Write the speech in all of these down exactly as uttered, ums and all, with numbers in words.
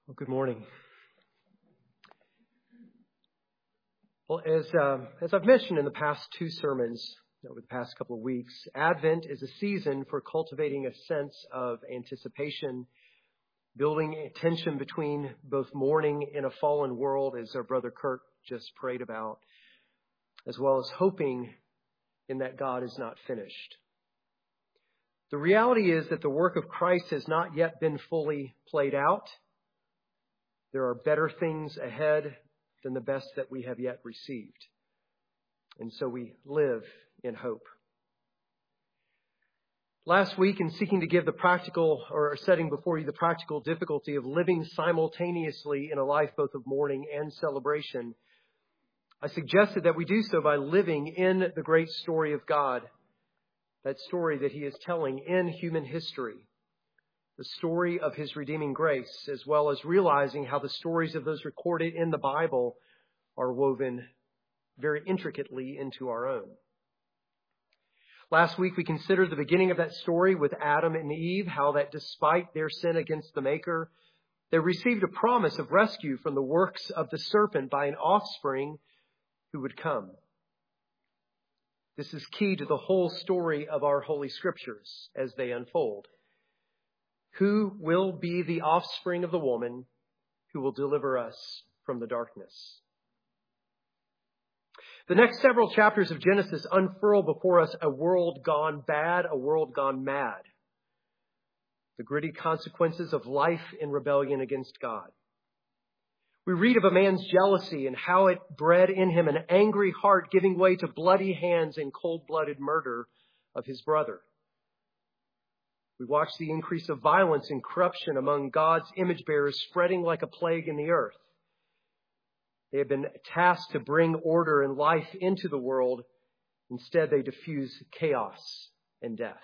Well, good morning. Well, as uh, as I've mentioned in the past two sermons over the past couple of weeks, Advent is a season for cultivating a sense of anticipation, building a tension between both mourning in a fallen world, as our brother Kurt just prayed about, as well as hoping in that God is not finished. The reality is that the work of Christ has not yet been fully played out. There are better things ahead than the best that we have yet received. And so we live in hope. Last week, in seeking to give the practical, or setting before you the practical difficulty of living simultaneously in a life both of mourning and celebration, I suggested that we do so by living in the great story of God, that story that He is telling in human history. The story of His redeeming grace, as well as realizing how the stories of those recorded in the Bible are woven very intricately into our own. Last week we considered the beginning of that story with Adam and Eve, how that despite their sin against the Maker, they received a promise of rescue from the works of the serpent by an offspring who would come. This is key to the whole story of our Holy Scriptures as they unfold. Who will be the offspring of the woman who will deliver us from the darkness? The next several chapters of Genesis unfurl before us a world gone bad, a world gone mad. The gritty consequences of life in rebellion against God. We read of a man's jealousy and how it bred in him an angry heart giving way to bloody hands and cold-blooded murder of his brother. We watch the increase of violence and corruption among God's image bearers spreading like a plague in the earth. They have been tasked to bring order and life into the world. Instead, they diffuse chaos and death.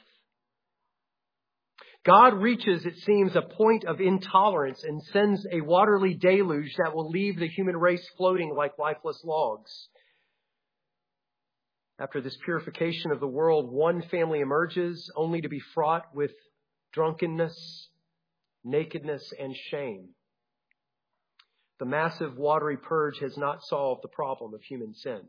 God reaches, it seems, a point of intolerance and sends a watery deluge that will leave the human race floating like lifeless logs. After this purification of the world, one family emerges only to be fraught with drunkenness, nakedness, and shame. The massive watery purge has not solved the problem of human sin.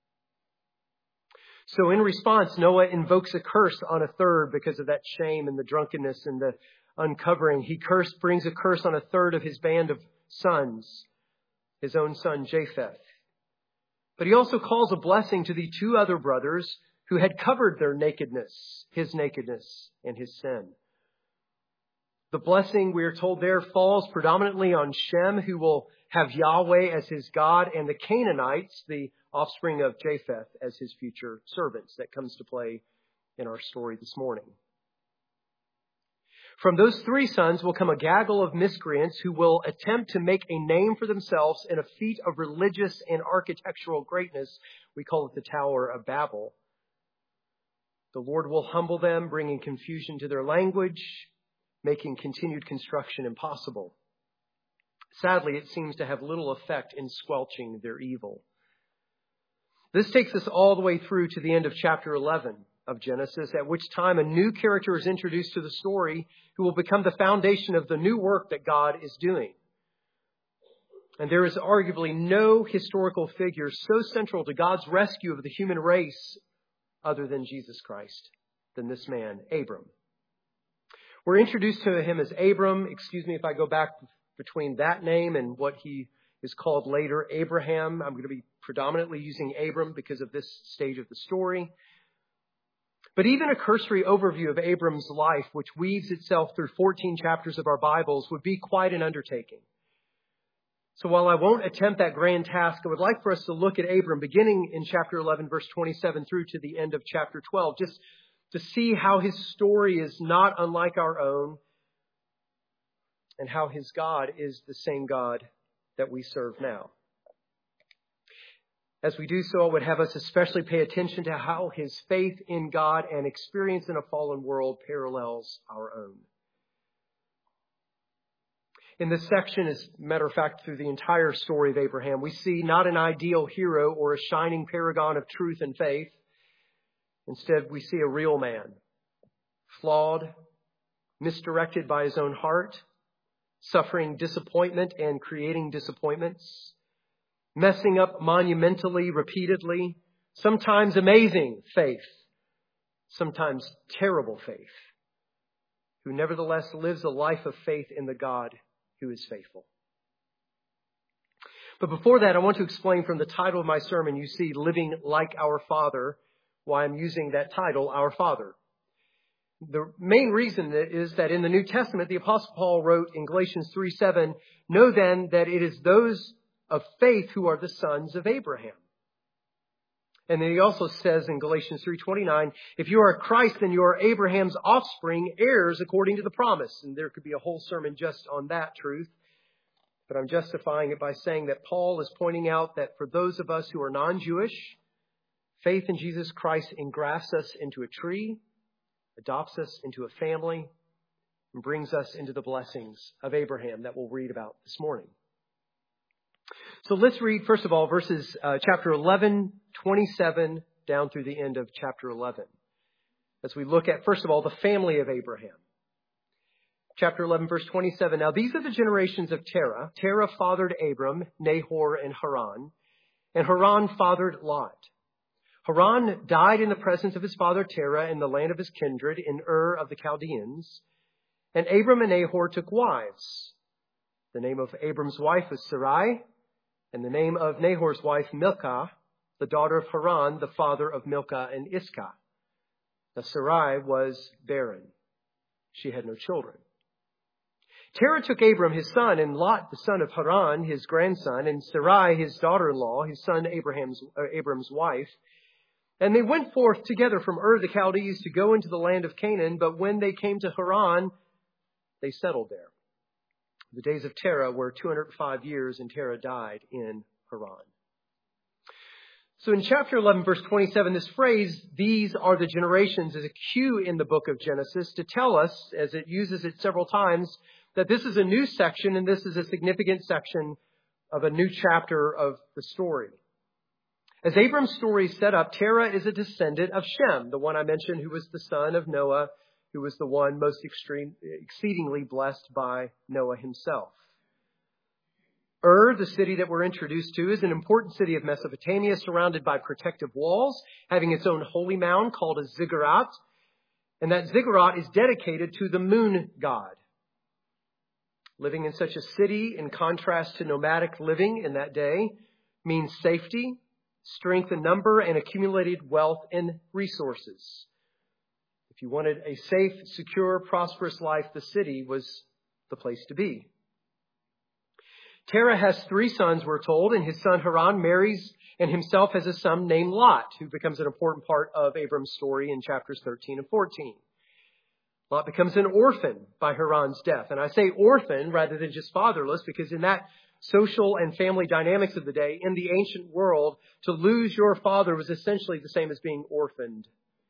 So in response, Noah invokes a curse on a third because of that shame and the drunkenness and the uncovering. He curse, brings a curse on a third of his band of sons, his own son Japheth. But he also calls a blessing to the two other brothers who had covered their nakedness, his nakedness and his sin. The blessing, we are told there, falls predominantly on Shem, who will have Yahweh as his God, and the Canaanites, the offspring of Japheth, as his future servants. That comes to play in our story this morning. From those three sons will come a gaggle of miscreants who will attempt to make a name for themselves in a feat of religious and architectural greatness. We call it the Tower of Babel. The Lord will humble them, bringing confusion to their language, making continued construction impossible. Sadly, it seems to have little effect in squelching their evil. This takes us all the way through to the end of chapter eleven of Genesis, at which time a new character is introduced to the story who will become the foundation of the new work that God is doing. And there is arguably no historical figure so central to God's rescue of the human race other than Jesus Christ, than this man, Abram. We're introduced to him as Abram. Excuse me if I go back between that name and what he is called later, Abraham. I'm going to be predominantly using Abram because of this stage of the story. But even a cursory overview of Abram's life, which weaves itself through fourteen chapters of our Bibles, would be quite an undertaking. So while I won't attempt that grand task, I would like for us to look at Abram beginning in chapter eleven, verse twenty-seven through to the end of chapter twelve, just to see how his story is not unlike our own and how his God is the same God that we serve now. As we do so, I would have us especially pay attention to how his faith in God and experience in a fallen world parallels our own. In this section, as a matter of fact, through the entire story of Abraham, we see not an ideal hero or a shining paragon of truth and faith. Instead, we see a real man, flawed, misdirected by his own heart, suffering disappointment and creating disappointments, messing up monumentally, repeatedly, sometimes amazing faith, sometimes terrible faith, who nevertheless lives a life of faith in the God who is faithful. But before that, I want to explain from the title of my sermon, you see, Living Like Our Father, why I'm using that title, Our Father. The main reason is that in the New Testament, the Apostle Paul wrote in Galatians three seven, know then that it is those of faith who are the sons of Abraham. And then he also says in Galatians three twenty-nine, if you are Christ, then you are Abraham's offspring, heirs according to the promise. And there could be a whole sermon just on that truth. But I'm justifying it by saying that Paul is pointing out that for those of us who are non-Jewish, faith in Jesus Christ engrafts us into a tree, adopts us into a family, and brings us into the blessings of Abraham that we'll read about this morning. So let's read, first of all, verses uh, chapter eleven, twenty-seven, down through the end of chapter eleven. As we look at, first of all, the family of Abraham. Chapter eleven, verse twenty-seven. Now these are the generations of Terah. Terah fathered Abram, Nahor, and Haran. And Haran fathered Lot. Haran died in the presence of his father Terah in the land of his kindred in Ur of the Chaldeans. And Abram and Nahor took wives. The name of Abram's wife was Sarai, and the name of Nahor's wife Milcah, the daughter of Haran, the father of Milcah and Iscah. Now Sarai was barren. She had no children. Terah took Abram his son, and Lot the son of Haran his grandson, and Sarai his daughter-in-law, his son Abraham's uh, Abram's wife. And they went forth together from Ur the Chaldees to go into the land of Canaan. But when they came to Haran, they settled there. The days of Terah were two hundred five years, and Terah died in Haran. So in chapter eleven, verse twenty-seven, this phrase, these are the generations, is a cue in the book of Genesis to tell us, as it uses it several times, that this is a new section and this is a significant section of a new chapter of the story. As Abram's story is set up, Terah is a descendant of Shem, the one I mentioned who was the son of Noah, who was the one most extreme, exceedingly blessed by Noah himself. Ur, the city that we're introduced to, is an important city of Mesopotamia surrounded by protective walls, having its own holy mound called a ziggurat. And that ziggurat is dedicated to the moon god. Living in such a city, in contrast to nomadic living in that day, means safety, strength in number, and accumulated wealth and resources. If you wanted a safe, secure, prosperous life, the city was the place to be. Terah has three sons, we're told, and his son Haran marries and himself has a son named Lot, who becomes an important part of Abram's story in chapters thirteen and fourteen. Lot becomes an orphan by Haran's death. And I say orphan rather than just fatherless because in that social and family dynamics of the day, in the ancient world, to lose your father was essentially the same as being orphaned.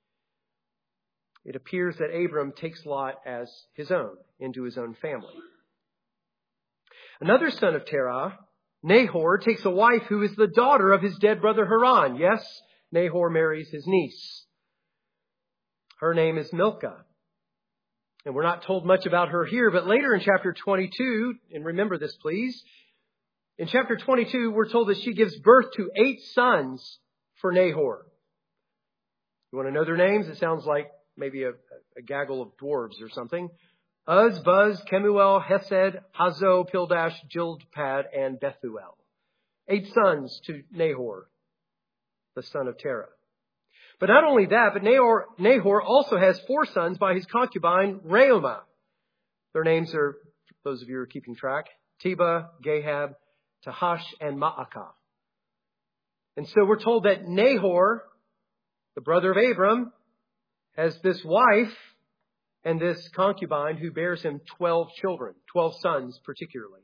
It appears that Abram takes Lot as his own, into his own family. Another son of Terah, Nahor, takes a wife who is the daughter of his dead brother Haran. Yes, Nahor marries his niece. Her name is Milcah. And we're not told much about her here, but later in chapter twenty-two, and remember this please, in chapter twenty-two, we're told that she gives birth to eight sons for Nahor. You want to know their names? It sounds like maybe a, a gaggle of dwarves or something. Uz, Buz, Kemuel, Hesed, Hazo, Pildash, Jildpad, and Bethuel. Eight sons to Nahor, the son of Terah. But not only that, but Nahor, Nahor also has four sons by his concubine, Reumah. Their names are, those of you who are keeping track, Teba, Gahab, Tahash, and Ma'akah. And so we're told that Nahor, the brother of Abram, has this wife and this concubine who bears him twelve children, twelve sons particularly.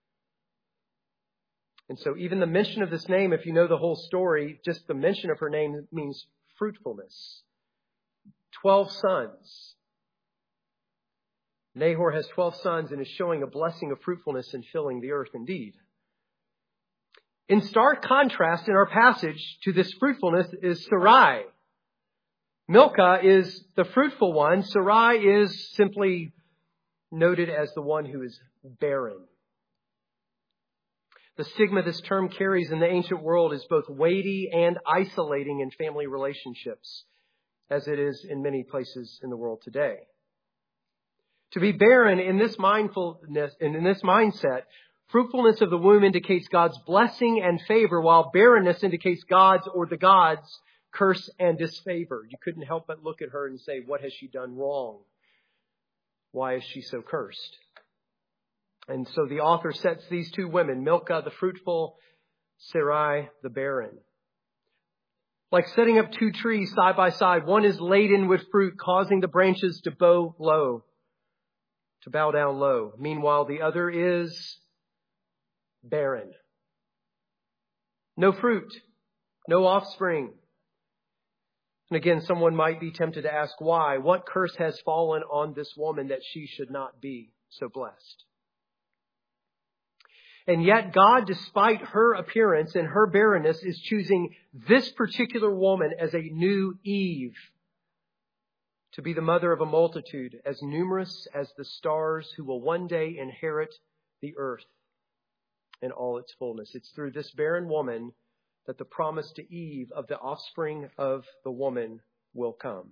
And so even the mention of this name, if you know the whole story, just the mention of her name means fruitfulness. Twelve sons. Nahor has twelve sons and is showing a blessing of fruitfulness and filling the earth indeed. In stark contrast in our passage to this fruitfulness is Sarai. Milcah is the fruitful one. Sarai is simply noted as the one who is barren. The stigma this term carries in the ancient world is both weighty and isolating in family relationships, as it is in many places in the world today. To be barren in this mindfulness and in this mindset, fruitfulness of the womb indicates God's blessing and favor, while barrenness indicates God's or the gods' curse and disfavor. You couldn't help but look at her and say, what has she done wrong? Why is she so cursed? And so the author sets these two women, Milcah the fruitful, Sarai the barren. Like setting up two trees side by side, one is laden with fruit, causing the branches to bow low, to bow down low. Meanwhile, the other is barren. No fruit, no offspring. And again, someone might be tempted to ask why. What curse has fallen on this woman that she should not be so blessed? And yet God, despite her appearance and her barrenness, is choosing this particular woman as a new Eve to be the mother of a multitude as numerous as the stars who will one day inherit the earth in all its fullness. It's through this barren woman that the promise to Eve of the offspring of the woman will come.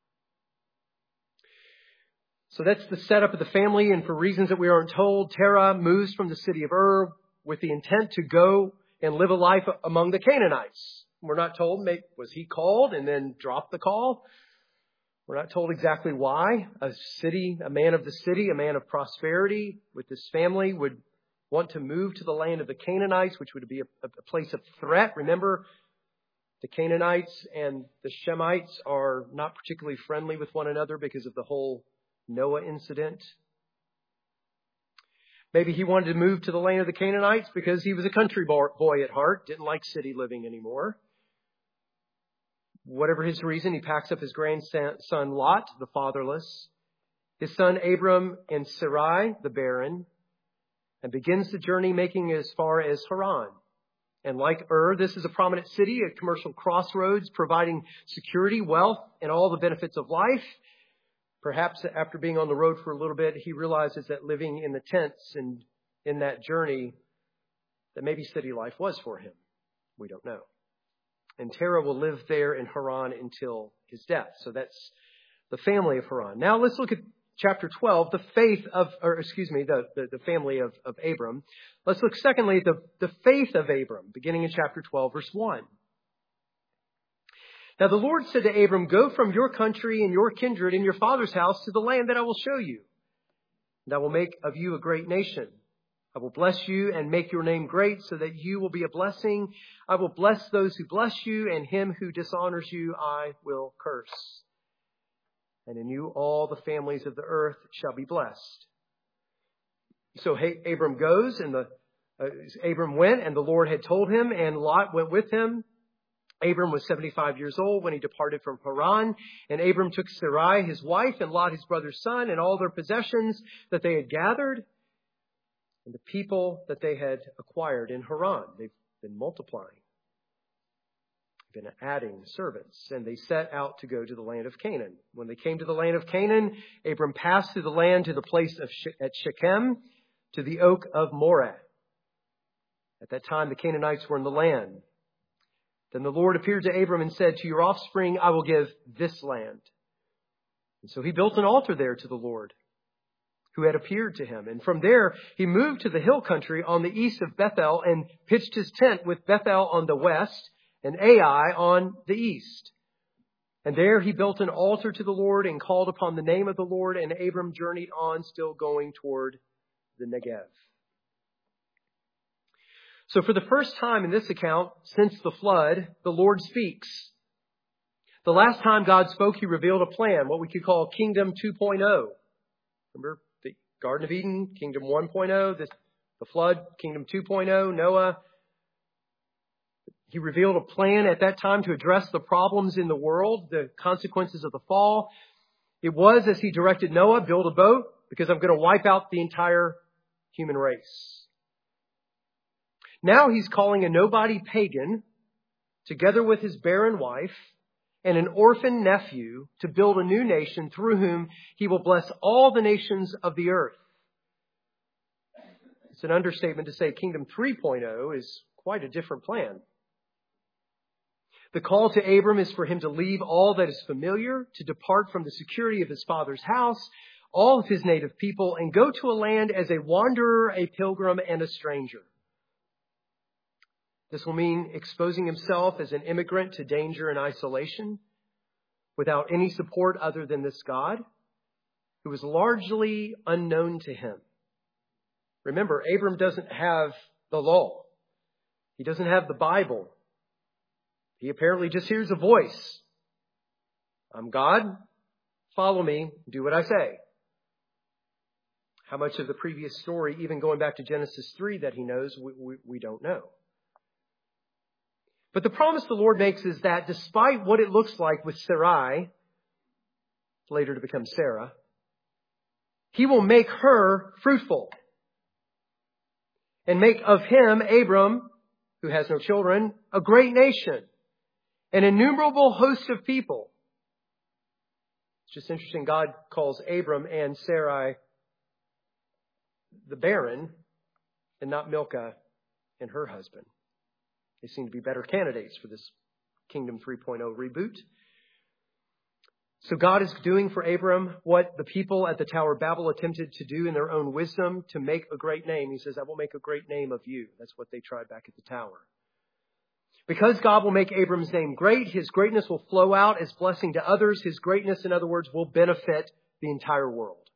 So that's the setup of the family, and for reasons that we aren't told, Terah moves from the city of Ur with the intent to go and live a life among the Canaanites. We're not told, was he called and then dropped the call? We're not told exactly why. A city, a man of the city, a man of prosperity with his family would want to move to the land of the Canaanites, which would be a, a place of threat. Remember, the Canaanites and the Shemites are not particularly friendly with one another because of the whole Noah incident. Maybe he wanted to move to the land of the Canaanites because he was a country boy at heart, didn't like city living anymore. Whatever his reason, he packs up his grandson Lot, the fatherless, his son Abram and Sarai, the barren, and begins the journey making it as far as Haran. And like Ur, this is a prominent city, a commercial crossroads, providing security, wealth, and all the benefits of life. Perhaps after being on the road for a little bit, he realizes that living in the tents and in that journey, that maybe city life was for him. We don't know. And Terah will live there in Haran until his death. So that's the family of Haran. Now let's look at chapter twelve, the faith of, or excuse me, the, the, the family of, of Abram. Let's look secondly at the, the faith of Abram, beginning in chapter twelve, verse one. Now the Lord said to Abram, go from your country and your kindred and your father's house to the land that I will show you. And I will make of you a great nation. I will bless you and make your name great so that you will be a blessing. I will bless those who bless you, and him who dishonors you I will curse. And in you all the families of the earth shall be blessed. So Abram goes, and the uh, Abram went, and the Lord had told him, and Lot went with him. Abram was seventy-five years old when he departed from Haran, and Abram took Sarai, his wife, and Lot, his brother's son, and all their possessions that they had gathered, and the people that they had acquired in Haran. They've been multiplying, been adding servants, and they set out to go to the land of Canaan. When they came to the land of Canaan, Abram passed through the land to the place of she- at Shechem, to the oak of Moreh. At that time, the Canaanites were in the land. Then the Lord appeared to Abram and said, to your offspring I will give this land. And so he built an altar there to the Lord, who had appeared to him. And from there, he moved to the hill country on the east of Bethel and pitched his tent with Bethel on the west and Ai on the east. And there he built an altar to the Lord and called upon the name of the Lord. And Abram journeyed on, still going toward the Negev. So for the first time in this account, since the flood, the Lord speaks. The last time God spoke, he revealed a plan, what we could call Kingdom two point oh. Remember the Garden of Eden, Kingdom one point oh, this, the flood, Kingdom two point oh, Noah. He revealed a plan at that time to address the problems in the world, the consequences of the fall. It was, as he directed Noah, build a boat because I'm going to wipe out the entire human race. Now he's calling a nobody pagan, together with his barren wife and an orphan nephew, to build a new nation through whom he will bless all the nations of the earth. It's an understatement to say Kingdom three point oh is quite a different plan. The call to Abram is for him to leave all that is familiar, to depart from the security of his father's house, all of his native people, and go to a land as a wanderer, a pilgrim, and a stranger. This will mean exposing himself as an immigrant to danger and isolation without any support other than this God, who is largely unknown to him. Remember, Abram doesn't have the law. He doesn't have the Bible. He apparently just hears a voice. I'm God. Follow me. Do what I say. How much of the previous story, even going back to Genesis three, that he knows, we, we, we don't know. But the promise the Lord makes is that despite what it looks like with Sarai, later to become Sarah, he will make her fruitful and make of him, Abram, who has no children, a great nation, an innumerable host of people. It's just interesting. God calls Abram and Sarai the barren and not Milcah and her husband. They seem to be better candidates for this Kingdom three point oh reboot. So God is doing for Abram what the people at the Tower of Babel attempted to do in their own wisdom, to make a great name. He says, I will make a great name of you. That's what they tried back at the tower. Because God will make Abram's name great, his greatness will flow out as blessing to others. His greatness, in other words, will benefit the entire world.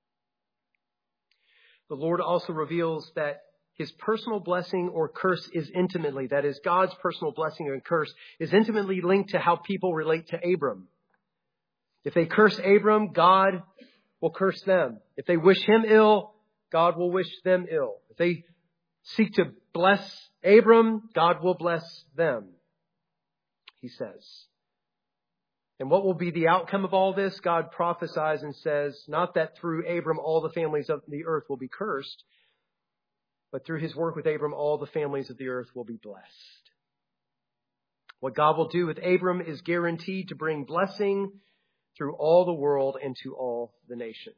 The Lord also reveals that his personal blessing or curse is intimately, that is, God's personal blessing or curse is intimately linked to how people relate to Abram. If they curse Abram, God will curse them. If they wish him ill, God will wish them ill. If they seek to bless Abram, God will bless them, he says. And what will be the outcome of all this? God prophesies and says, not that through Abram all the families of the earth will be cursed, but through his work with Abram, all the families of the earth will be blessed. What God will do with Abram is guaranteed to bring blessing through all the world and to all the nations.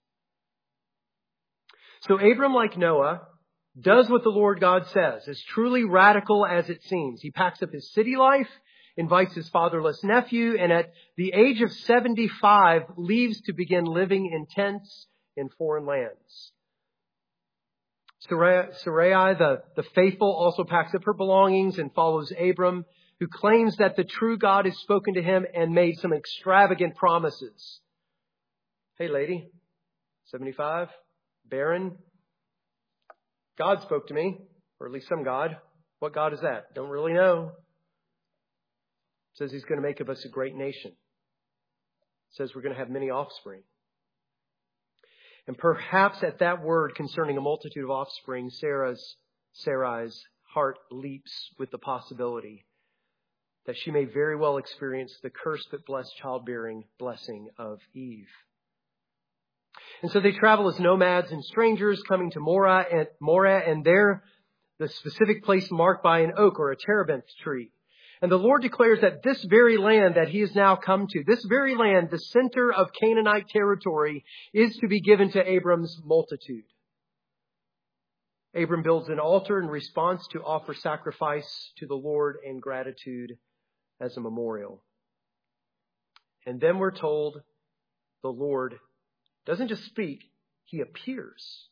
So Abram, like Noah, does what the Lord God says, as truly radical as it seems. He packs up his city life, invites his fatherless nephew, and at the age of seventy-five, leaves to begin living in tents in foreign lands. Sarai, Sarai the, the faithful, also packs up her belongings and follows Abram, who claims that the true God has spoken to him and made some extravagant promises. Hey, lady, seventy-five, barren. God spoke to me, or at least some God. What God is that? Don't really know. Says he's going to make of us a great nation. Says we're going to have many offspring. And perhaps at that word concerning a multitude of offspring, Sarah's, Sarai's heart leaps with the possibility that she may very well experience the cursed but blessed childbearing blessing of Eve. And so they travel as nomads and strangers, coming to Morah and Morah, and there the specific place marked by an oak or a terebinth tree. And the Lord declares that this very land that he has now come to, this very land, the center of Canaanite territory, is to be given to Abram's multitude. Abram builds an altar in response to offer sacrifice to the Lord and gratitude as a memorial. And then we're told the Lord doesn't just speak, he appears.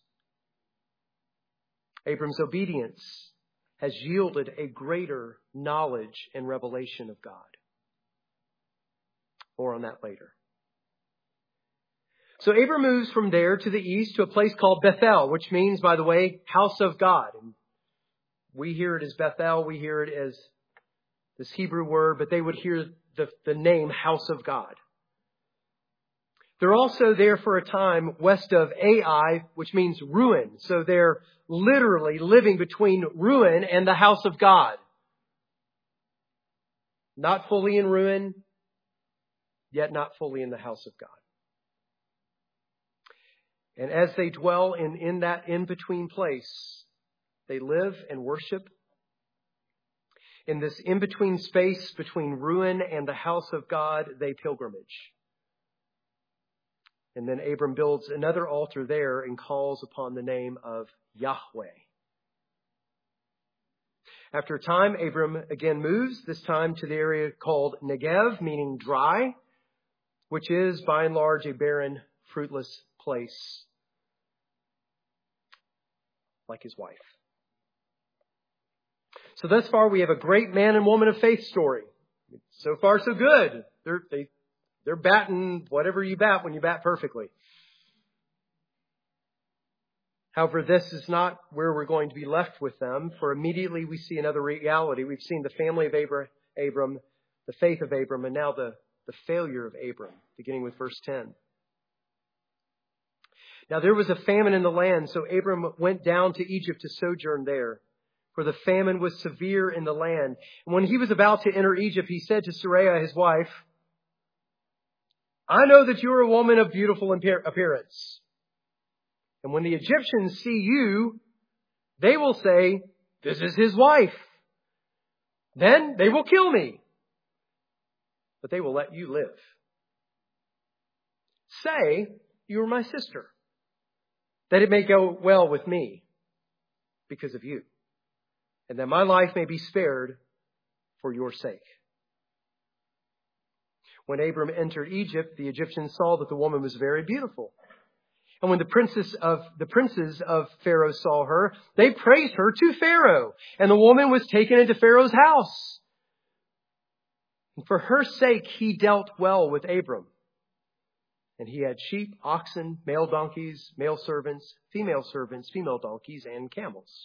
Abram's obedience has yielded a greater knowledge and revelation of God. More on that later. So Abram moves from there to the east to a place called Bethel, which means, by the way, house of God. And we hear it as Bethel, we hear it as this Hebrew word, but they would hear the, the name house of God. They're also there for a time west of Ai, which means ruin. So they're literally living between ruin and the house of God. Not fully in ruin, yet not fully in the house of God. And as they dwell in, in that in-between place, they live and worship. In this in-between space between ruin and the house of God, they pilgrimage. And then Abram builds another altar there and calls upon the name of Yahweh. After a time, Abram again moves, this time to the area called Negev, meaning dry, which is by and large a barren, fruitless place, like his wife. So thus far, we have a great man and woman of faith story. So far, so good. They're, they, they're batting whatever you bat when you bat perfectly. However, this is not where we're going to be left with them, for immediately we see another reality. We've seen the family of Abram, the faith of Abram, and now the, the failure of Abram, beginning with verse ten. Now there was a famine in the land, so Abram went down to Egypt to sojourn there, for the famine was severe in the land. And when he was about to enter Egypt, he said to Sarai, his wife, I know that you are a woman of beautiful appearance. And when the Egyptians see you, they will say, this is his wife. Then they will kill me. But they will let you live. Say, you are my sister, that it may go well with me because of you, and that my life may be spared for your sake. When Abram entered Egypt, the Egyptians saw that the woman was very beautiful. And when the princess of the princes of Pharaoh saw her, they praised her to Pharaoh. And the woman was taken into Pharaoh's house. And for her sake, he dealt well with Abram. And he had sheep, oxen, male donkeys, male servants, female servants, female donkeys, and camels.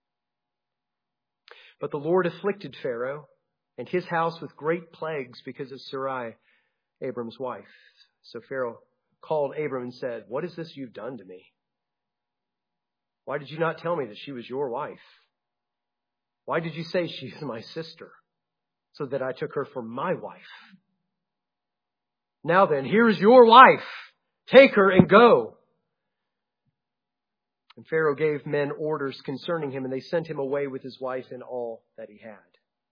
But the Lord afflicted Pharaoh and his house with great plagues because of Sarai, Abram's wife. So Pharaoh called Abram and said, what is this you've done to me? Why did you not tell me that she was your wife? Why did you say she is my sister, so that I took her for my wife? Now then, here is your wife. Take her and go. And Pharaoh gave men orders concerning him, and they sent him away with his wife and all that he had.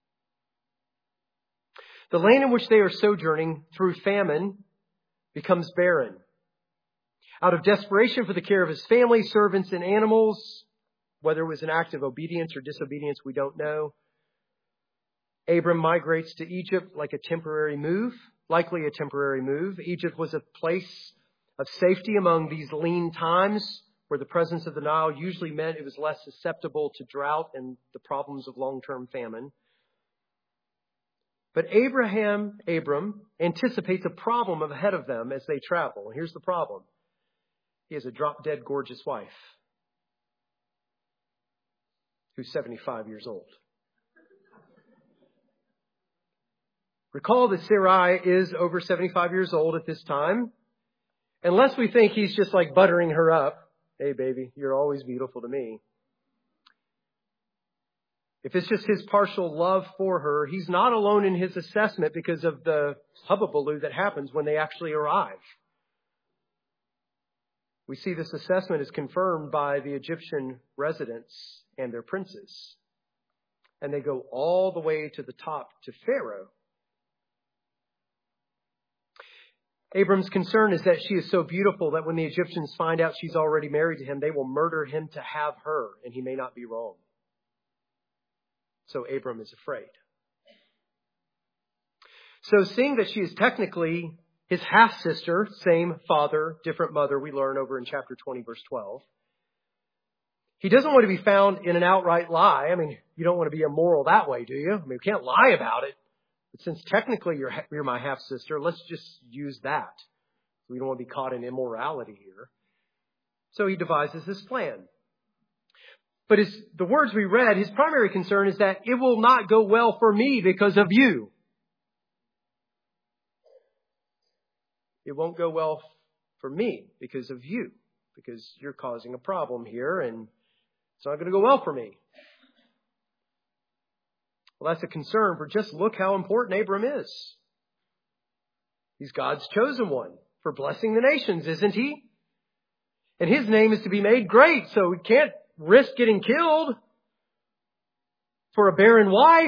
The land in which they are sojourning through famine becomes barren. Out of desperation for the care of his family, servants, and animals, whether it was an act of obedience or disobedience, we don't know, Abram migrates to Egypt like a temporary move, likely a temporary move. Egypt was a place of safety among these lean times where the presence of the Nile usually meant it was less susceptible to drought and the problems of long-term famine. But Abraham, Abram anticipates a problem ahead of them as they travel. And here's the problem. He has a drop-dead gorgeous wife who's seventy-five years old. Recall that Sarai is over seventy-five years old at this time. Unless we think he's just like buttering her up. Hey, baby, you're always beautiful to me. If it's just his partial love for her, he's not alone in his assessment because of the hubbubaloo that happens when they actually arrive. We see this assessment is confirmed by the Egyptian residents and their princes. And they go all the way to the top to Pharaoh. Abram's concern is that she is so beautiful that when the Egyptians find out she's already married to him, they will murder him to have her, and he may not be wrong. So Abram is afraid. So seeing that she is technically his half-sister, same father, different mother, we learn over in chapter twenty, verse twelve. He doesn't want to be found in an outright lie. I mean, you don't want to be immoral that way, do you? I mean, you can't lie about it. But since technically you're, you're my half-sister, let's just use that. We don't want to be caught in immorality here. So he devises this plan. But his, the words we read, his primary concern is that it will not go well for me because of you. It won't go well for me because of you, because you're causing a problem here and it's not going to go well for me. Well, that's a concern, for just look how important Abram is. He's God's chosen one for blessing the nations, isn't he? And his name is to be made great, so he can't risk getting killed for a barren wife,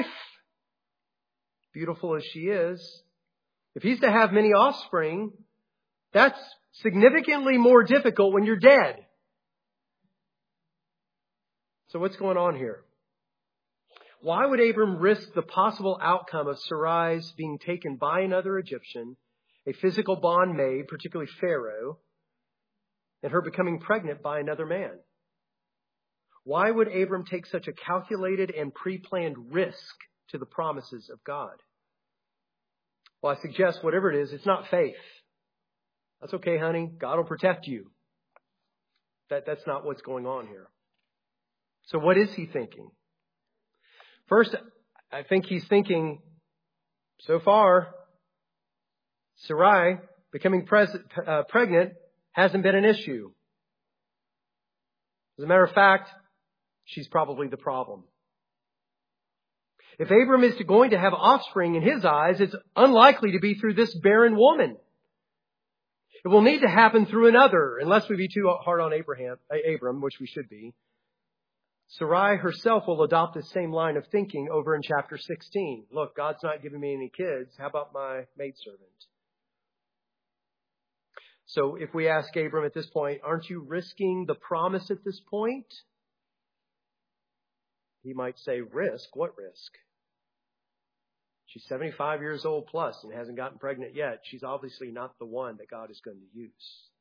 beautiful as she is. If he's to have many offspring, that's significantly more difficult when you're dead. So what's going on here? Why would Abram risk the possible outcome of Sarai's being taken by another Egyptian, a physical bondmaid, particularly Pharaoh, and her becoming pregnant by another man? Why would Abram take such a calculated and pre-planned risk to the promises of God? Well, I suggest whatever it is, it's not faith. That's okay, honey. God will protect you. That, that's not what's going on here. So what is he thinking? First, I think he's thinking, so far, Sarai becoming pres- uh, pregnant hasn't been an issue. As a matter of fact, she's probably the problem. If Abram is going to have offspring in his eyes, it's unlikely to be through this barren woman. It will need to happen through another, unless we be too hard on Abraham, Abram, which we should be. Sarai herself will adopt the same line of thinking over in chapter sixteen. Look, God's not giving me any kids. How about my maidservant? So if we ask Abram at this point, aren't you risking the promise at this point? He might say, risk? What risk? She's seventy-five years old plus and hasn't gotten pregnant yet. She's obviously not the one that God is going to use.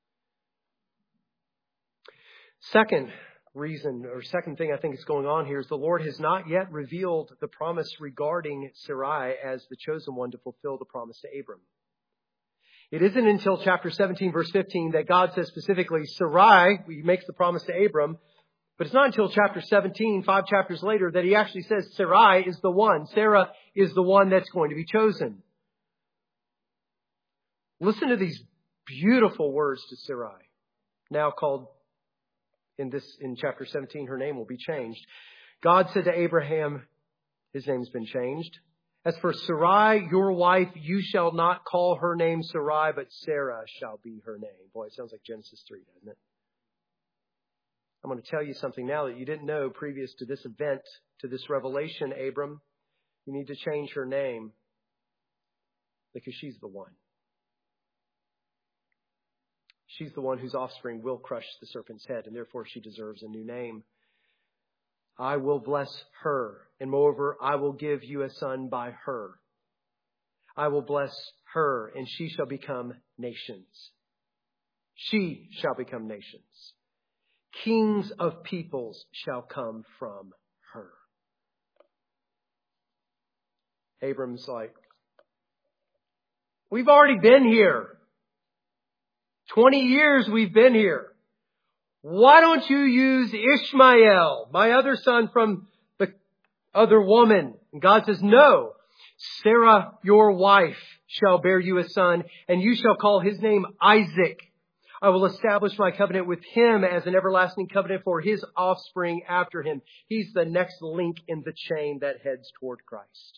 Second reason, or second thing I think is going on here is the Lord has not yet revealed the promise regarding Sarai as the chosen one to fulfill the promise to Abram. It isn't until chapter seventeen, verse fifteen, that God says specifically, Sarai, he makes the promise to Abram, but it's not until chapter seventeen, five chapters later, that he actually says Sarai is the one. Sarah is the one that's going to be chosen. Listen to these beautiful words to Sarai, now called in this, in chapter seventeen, her name will be changed. God said to Abraham, his name's been changed. As for Sarai, your wife, you shall not call her name Sarai, but Sarah shall be her name. Boy, it sounds like Genesis three, doesn't it? I'm going to tell you something now that you didn't know previous to this event, to this revelation, Abram. You need to change her name because she's the one. She's the one whose offspring will crush the serpent's head, and therefore she deserves a new name. I will bless her, and moreover, I will give you a son by her. I will bless her, and she shall become nations. She shall become nations. Kings of peoples shall come from her. Abram's like, we've already been here. Twenty years we've been here. Why don't you use Ishmael, my other son from the other woman? And God says, no. Sarah, your wife, shall bear you a son, and you shall call his name Isaac. I will establish my covenant with him as an everlasting covenant for his offspring after him. He's the next link in the chain that heads toward Christ.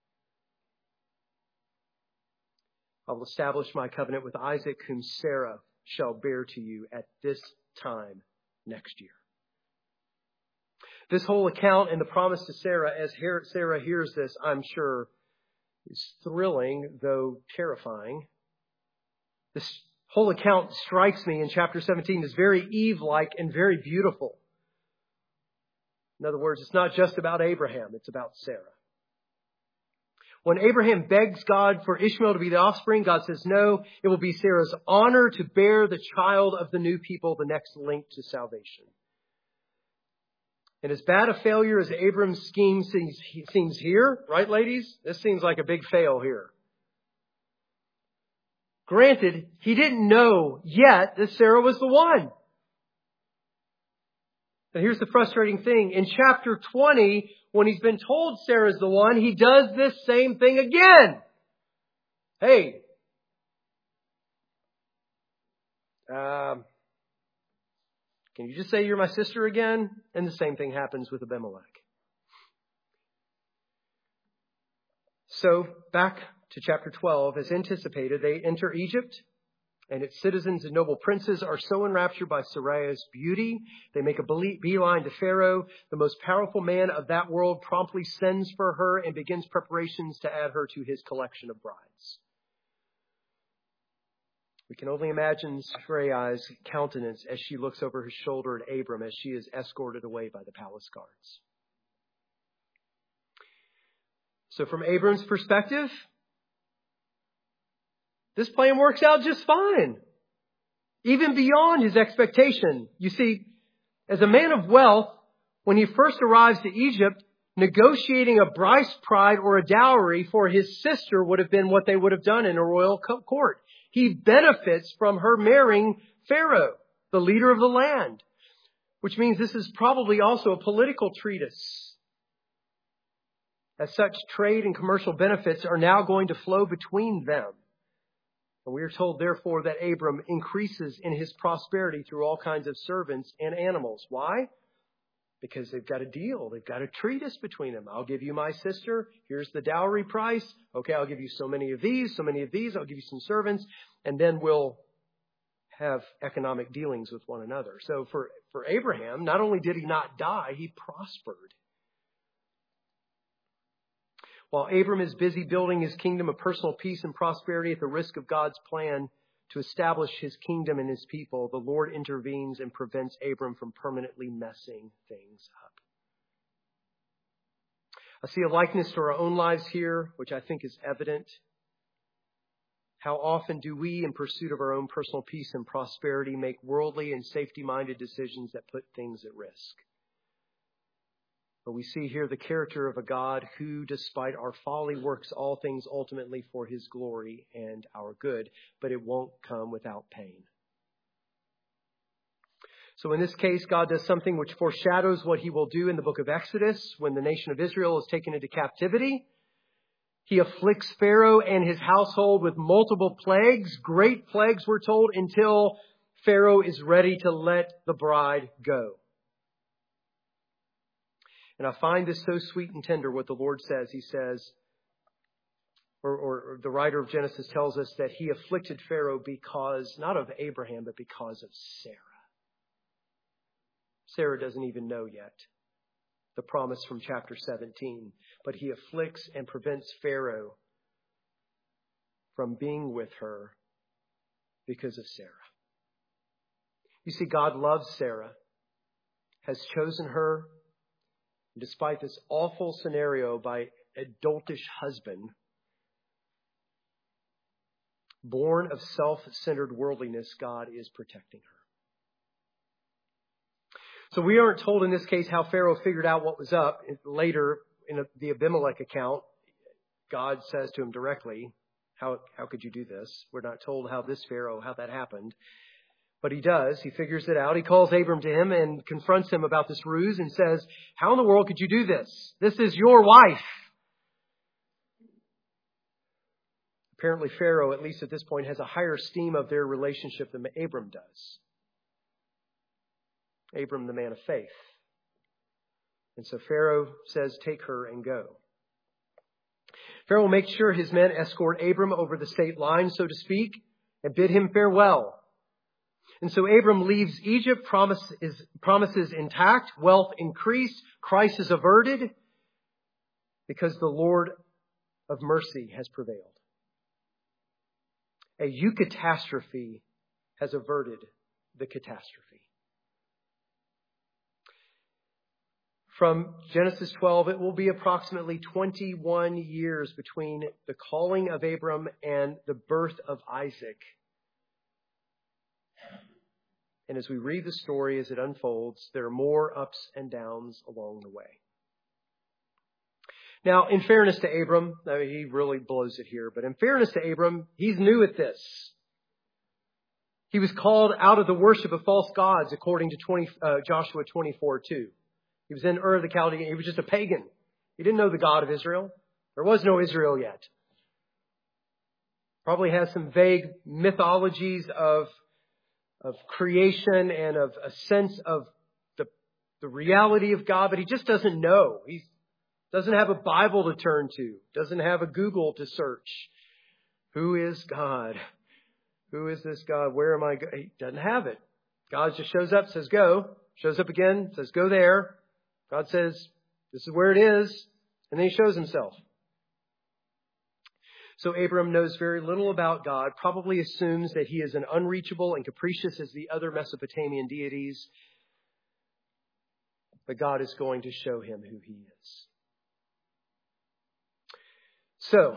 I will establish my covenant with Isaac, whom Sarah shall bear to you at this time next year. This whole account and the promise to Sarah, as Sarah hears this, I'm sure, is thrilling, though terrifying. This whole account strikes me in chapter seventeen as very Eve-like and very beautiful. In other words, it's not just about Abraham, it's about Sarah. When Abraham begs God for Ishmael to be the offspring, God says, no, it will be Sarah's honor to bear the child of the new people, the next link to salvation. And as bad a failure as Abram's scheme seems, seems here, right, ladies? This seems like a big fail here. Granted, he didn't know yet that Sarah was the one. And here's the frustrating thing. In chapter twenty, when he's been told Sarah's the one, he does this same thing again. Hey, um, can you just say you're my sister again? And the same thing happens with Abimelech. So back to chapter twelve, as anticipated, they enter Egypt. And its citizens and noble princes are so enraptured by Sarai's beauty, they make a beeline to Pharaoh. The most powerful man of that world promptly sends for her and begins preparations to add her to his collection of brides. We can only imagine Sarai's countenance as she looks over her shoulder at Abram as she is escorted away by the palace guards. So from Abram's perspective, this plan works out just fine. Even beyond his expectation. You see, as a man of wealth, when he first arrives to Egypt, negotiating a bride price or a dowry for his sister would have been what they would have done in a royal court. He benefits from her marrying Pharaoh, the leader of the land, which means this is probably also a political treatise. As such, trade and commercial benefits are now going to flow between them. And we are told, therefore, that Abram increases in his prosperity through all kinds of servants and animals. Why? Because they've got a deal. They've got a treatise between them. I'll give you my sister. Here's the dowry price. Okay, I'll give you so many of these, so many of these. I'll give you some servants. And then we'll have economic dealings with one another. So for, for Abraham, not only did he not die, he prospered. While Abram is busy building his kingdom of personal peace and prosperity at the risk of God's plan to establish his kingdom and his people, the Lord intervenes and prevents Abram from permanently messing things up. I see a likeness to our own lives here, which I think is evident. How often do we, in pursuit of our own personal peace and prosperity, make worldly and safety-minded decisions that put things at risk? But we see here the character of a God who, despite our folly, works all things ultimately for his glory and our good, but it won't come without pain. So in this case, God does something which foreshadows what he will do in the book of Exodus when the nation of Israel is taken into captivity. He afflicts Pharaoh and his household with multiple plagues, great plagues, we're told, until Pharaoh is ready to let the bride go. And I find this so sweet and tender what the Lord says. He says, or, or, or the writer of Genesis tells us that he afflicted Pharaoh because, not of Abraham, but because of Sarah. Sarah doesn't even know yet the promise from chapter seventeen. But he afflicts and prevents Pharaoh from being with her because of Sarah. You see, God loves Sarah, has chosen her. Despite this awful scenario by a doltish husband, born of self-centered worldliness, God is protecting her. So we aren't told in this case how Pharaoh figured out what was up. Later, in the Abimelech account, God says to him directly, how, how could you do this? We're not told how this Pharaoh, how that happened. But he does. He figures it out. He calls Abram to him and confronts him about this ruse and says, how in the world could you do this? This is your wife. Apparently Pharaoh, at least at this point, has a higher esteem of their relationship than Abram does. Abram, the man of faith. And so Pharaoh says, take her and go. Pharaoh makes sure his men escort Abram over the state line, so to speak, and bid him farewell. And so Abram leaves Egypt, promises, promises intact, wealth increased, crisis averted, because the Lord of mercy has prevailed. A eucatastrophe has averted the catastrophe. From Genesis twelve, it will be approximately twenty-one years between the calling of Abram and the birth of Isaac. And as we read the story as it unfolds, there are more ups and downs along the way. Now, in fairness to Abram, I mean, he really blows it here, but in fairness to Abram, he's new at this. He was called out of the worship of false gods, according to twenty, uh, Joshua twenty-four two. He was in Ur of the Chaldeans. He was just a pagan. He didn't know the God of Israel. There was no Israel yet. Probably has some vague mythologies of of creation and of a sense of the, the reality of God, but he just doesn't know. He doesn't have a Bible to turn to, doesn't have a Google to search. Who is God? Who is this God? Where am I going? He doesn't have it. God just shows up, says go, shows up again, says go there. God says, this is where it is. And then he shows himself. So Abram knows very little about God, probably assumes that he is as unreachable and capricious as the other Mesopotamian deities. But God is going to show him who he is. So,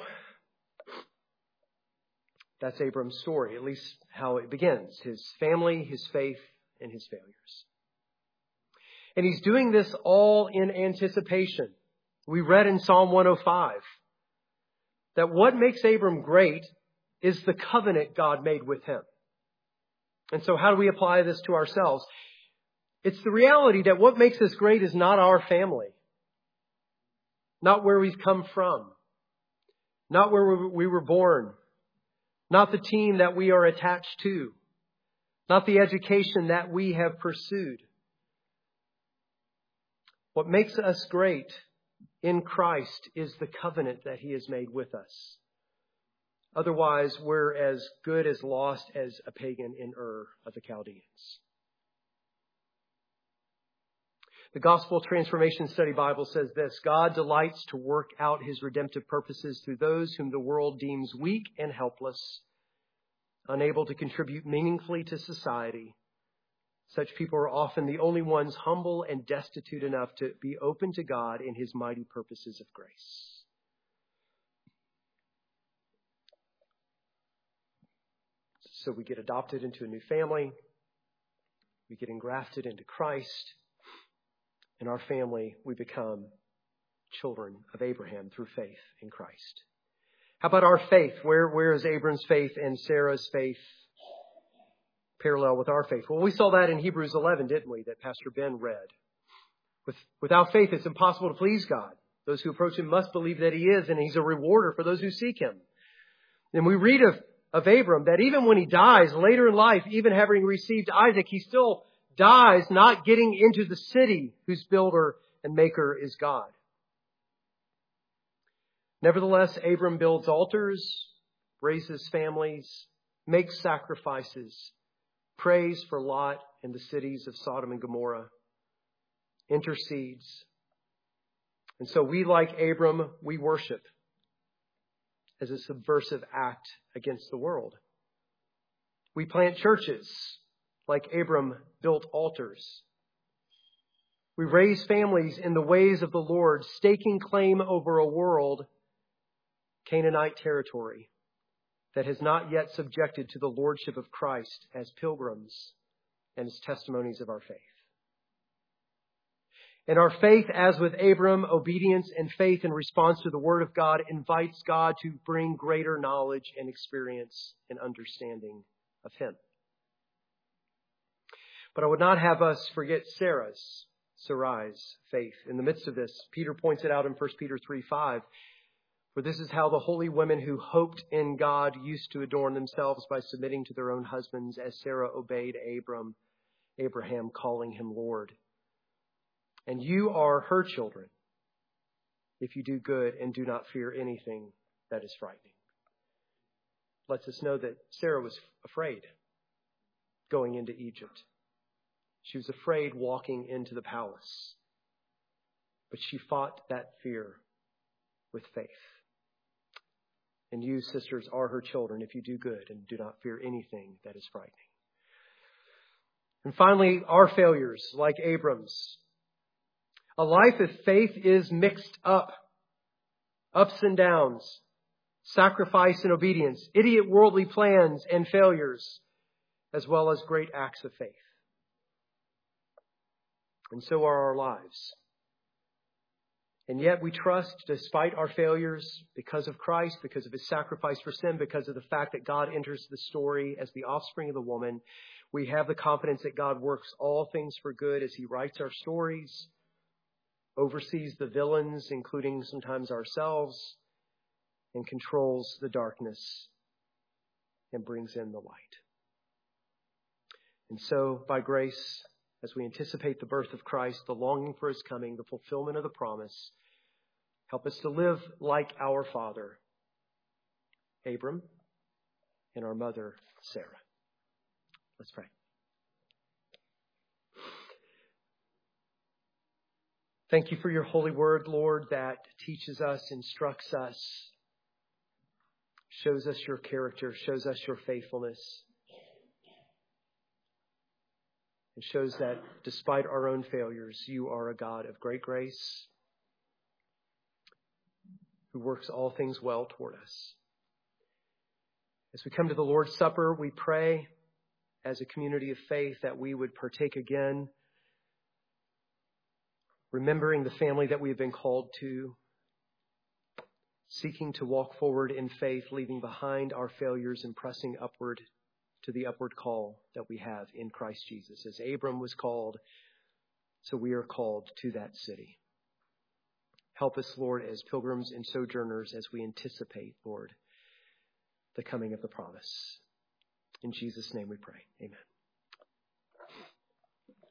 that's Abram's story, at least how it begins. His family, his faith, and his failures. And he's doing this all in anticipation. We read in Psalm one oh five that what makes Abram great is the covenant God made with him. And so how do we apply this to ourselves? It's the reality that what makes us great is not our family, not where we've come from, not where we were born, not the team that we are attached to, not the education that we have pursued. What makes us great in Christ is the covenant that he has made with us. Otherwise, we're as good as lost as a pagan in Ur of the Chaldeans. The Gospel Transformation Study Bible says this: God delights to work out his redemptive purposes through those whom the world deems weak and helpless, unable to contribute meaningfully to society. Such people are often the only ones humble and destitute enough to be open to God in his mighty purposes of grace. So we get adopted into a new family. We get engrafted into Christ. In our family, we become children of Abraham through faith in Christ. How about our faith? Where, where is Abram's faith and Sarah's faith parallel with our faith? Well, we saw that in Hebrews eleven, didn't we, that Pastor Ben read. With, without faith, it's impossible to please God. Those who approach him must believe that he is, and he's a rewarder for those who seek him. And we read of, of Abram that even when he dies later in life, even having received Isaac, he still dies not getting into the city whose builder and maker is God. Nevertheless, Abram builds altars, raises families, makes sacrifices, prays for Lot and the cities of Sodom and Gomorrah, intercedes. And so we, like Abram, we worship as a subversive act against the world. We plant churches like Abram built altars. We raise families in the ways of the Lord, staking claim over a world, Canaanite territory, that has not yet subjected to the lordship of Christ as pilgrims and as testimonies of our faith. And our faith, as with Abram, obedience and faith in response to the Word of God invites God to bring greater knowledge and experience and understanding of him. But I would not have us forget Sarah's, Sarai's faith. In the midst of this, Peter points it out in First Peter three five. For this is how the holy women who hoped in God used to adorn themselves by submitting to their own husbands, as Sarah obeyed Abram, Abraham, calling him Lord. And you are her children if you do good and do not fear anything that is frightening. Lets us know that Sarah was afraid going into Egypt. She was afraid walking into the palace. But she fought that fear with faith. And you, sisters, are her children if you do good and do not fear anything that is frightening. And finally, our failures, like Abram's. A life of faith is mixed up. Ups and downs. Sacrifice and obedience. Idiot worldly plans and failures. As well as great acts of faith. And so are our lives. And yet we trust, despite our failures, because of Christ, because of his sacrifice for sin, because of the fact that God enters the story as the offspring of the woman, we have the confidence that God works all things for good as he writes our stories, oversees the villains, including sometimes ourselves, and controls the darkness and brings in the light. And so, by grace, as we anticipate the birth of Christ, the longing for his coming, the fulfillment of the promise, help us to live like our father, Abram, and our mother, Sarah. Let's pray. Thank you for your holy word, Lord, that teaches us, instructs us, shows us your character, shows us your faithfulness. It shows that despite our own failures, you are a God of great grace who works all things well toward us. As we come to the Lord's Supper, we pray as a community of faith that we would partake again, remembering the family that we have been called to, seeking to walk forward in faith, leaving behind our failures and pressing upward to the upward call that we have in Christ Jesus. As Abram was called, so we are called to that city. Help us, Lord, as pilgrims and sojourners as we anticipate, Lord, the coming of the promise. In Jesus' name we pray. Amen.